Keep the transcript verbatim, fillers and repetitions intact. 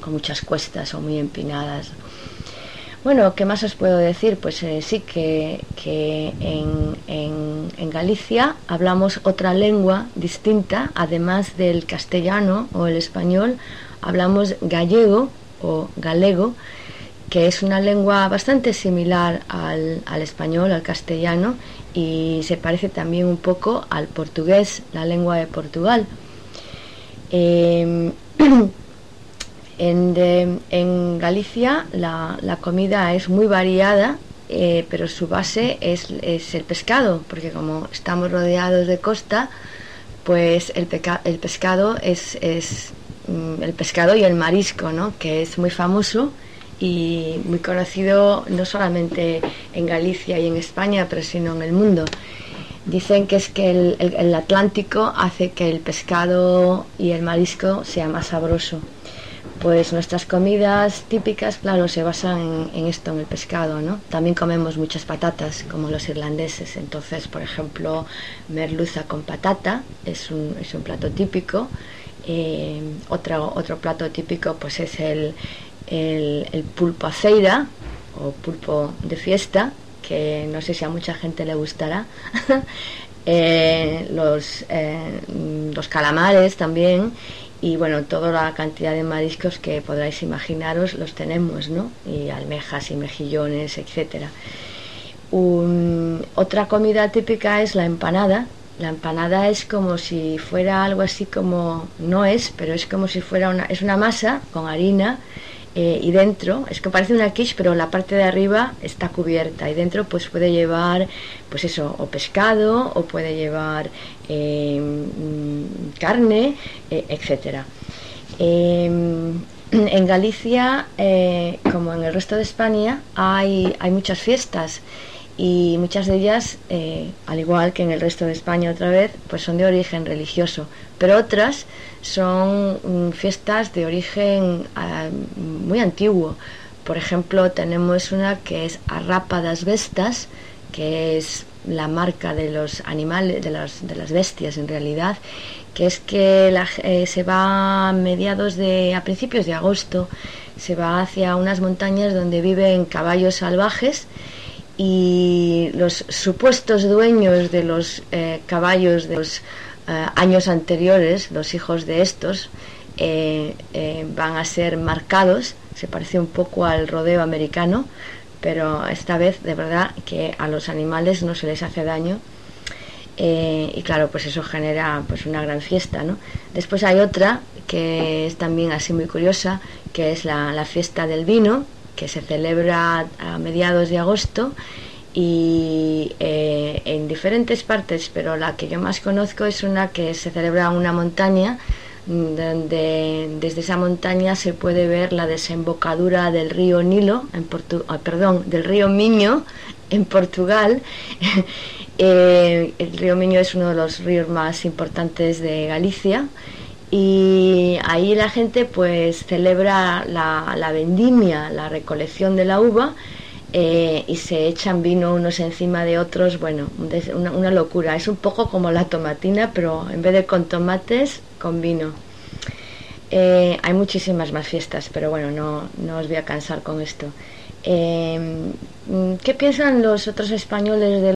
con muchas cuestas o muy empinadas. Bueno, ¿qué más os puedo decir? Pues eh, sí que, que en, en, en Galicia hablamos otra lengua distinta, además del castellano o el español, hablamos gallego o galego, que es una lengua bastante similar al, al español, al castellano, y se parece también un poco al portugués, la lengua de Portugal. Eh, En, de, en Galicia la, la comida es muy variada, eh, pero su base es, es el pescado, porque como estamos rodeados de costa, pues el, peca, el pescado es, es mm, el pescado y el marisco, ¿no? Que es muy famoso y muy conocido no solamente en Galicia y en España, pero sino en el mundo. Dicen que es que el, el, el Atlántico hace que el pescado y el marisco sea más sabroso. Pues nuestras comidas típicas, claro, se basan en, en esto, en el pescado, ¿no? También comemos muchas patatas, como los irlandeses. Entonces, por ejemplo, merluza con patata es un, es un plato típico. Eh, otro, otro plato típico pues es el, el, el pulpo a feira, o pulpo de fiesta, que no sé si a mucha gente le gustará. eh, los, eh, los calamares también. Y bueno, toda la cantidad de mariscos que podráis imaginaros los tenemos, ¿no? Y almejas y mejillones, etcétera. Un, otra comida típica es la empanada. La empanada es como si fuera algo así como, no es, pero es como si fuera una, es una masa con harina, eh, y dentro, es que parece una quiche, pero la parte de arriba está cubierta y dentro pues puede llevar, pues eso, o pescado, o puede llevar eh, carne, eh, etcétera. Eh, en Galicia, eh, como en el resto de España, hay, hay muchas fiestas y muchas de ellas, eh, al igual que en el resto de España otra vez, pues son de origen religioso, pero otras son um, fiestas de origen uh, muy antiguo. Por ejemplo, tenemos una que es a Rapa das Bestas, que es la marca de los animales, de las, de las bestias en realidad, que es que la, eh, se va a mediados de, a principios de agosto, se va hacia unas montañas donde viven caballos salvajes, y los supuestos dueños de los eh, caballos de los eh, años anteriores, los hijos de estos, eh, eh, van a ser marcados. Se parece un poco al rodeo americano, pero esta vez de verdad que a los animales no se les hace daño. Eh, y claro, pues eso genera pues una gran fiesta, ¿no? Después hay otra que es también así muy curiosa, que es la, la fiesta del vino, que se celebra a mediados de agosto y eh, en diferentes partes, pero la que yo más conozco es una que se celebra en una montaña, donde desde esa montaña se puede ver la desembocadura del río Nilo, en Portu- oh, perdón, del río Miño en Portugal. eh, el río Miño es uno de los ríos más importantes de Galicia. Y ahí la gente pues celebra la, la vendimia, la recolección de la uva, eh, y se echan vino unos encima de otros. Bueno, una, una locura. Es un poco como la tomatina, pero en vez de con tomates, con vino. Eh, hay muchísimas más fiestas, pero bueno, no, no os voy a cansar con esto. Eh, ¿qué piensan los otros españoles de